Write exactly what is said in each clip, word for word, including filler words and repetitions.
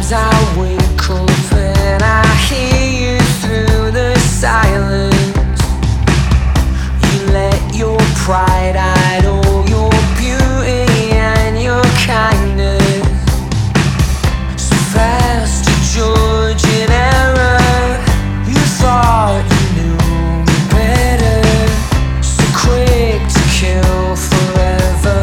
Sometimes I wake up and I hear you through the silence. You let your pride hide all your beauty and your kindness. So fast to judge an error, you thought you knew me better. So quick to kill forever.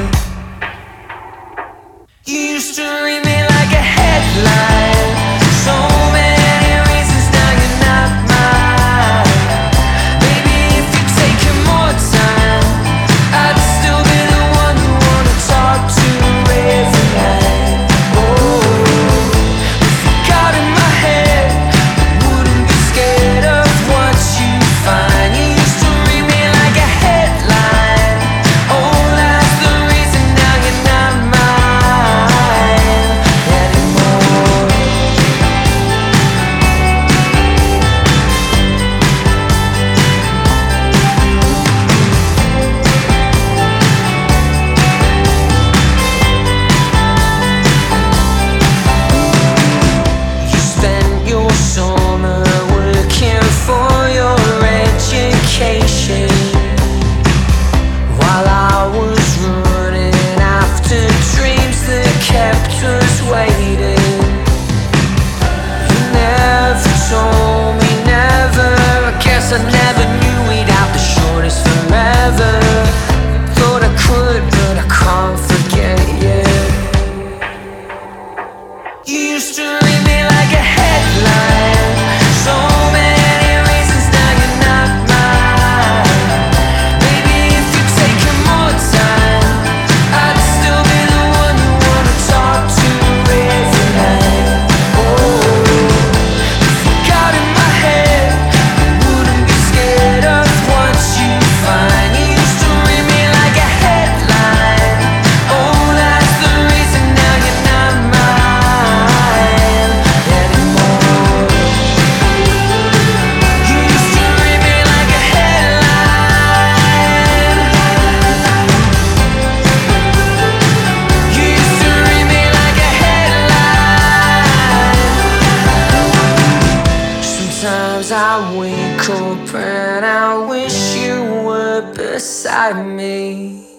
You used to read me like a headline. So many reasons now you're not mine. Maybe if you take more time, I'd still be the one you wanna talk to every night. Oh, if you got in my head, I wouldn't be scared of what you find. You used to read me like a headline. Oh, that's the reason now you're not mine anymore. You spent your summer working for your education, while I was running after dreams that kept us waiting. You never told me never. I guess I never knew we'd have the shortest forever. Thought I could, but I can't forget you. You used to read me like a headline. So many reasons now you're not mine. Maybe if you take more time, I'd still be the one you wanna talk to every night. Oh, if you got in my head, I wouldn't be scared of what you find. You used to read me like a headline. Oh, that's the reason now you're not mine anymore. You used to read me like a headline. You used to read me like a headline. Sometimes I wake up and I wish you were beside me.